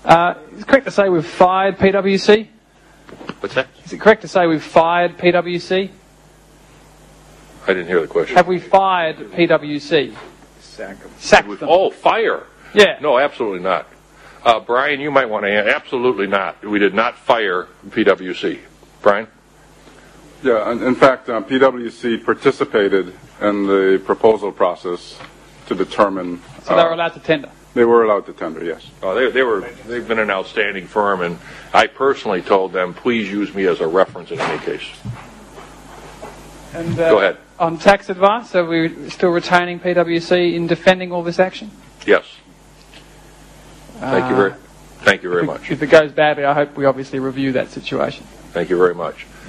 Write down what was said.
Is it correct to say we've fired PwC? What's that? Is it correct to say we've fired PwC? I didn't hear the question. Have we fired PwC? Sacked them. Oh, fire. Yeah. No, absolutely not. Brian, you might want to answer. Absolutely not. We did not fire PwC. Brian? Yeah, in fact, PwC participated in the proposal process to determine... So they were allowed to tender? They were allowed to tender, yes. They've been an outstanding firm, and I personally told them, please use me as a reference in any case. And, Go ahead. On tax advice, are we still retaining PwC in defending all this action? Yes. Thank you very much. If it goes badly, I hope we obviously review that situation. Thank you very much.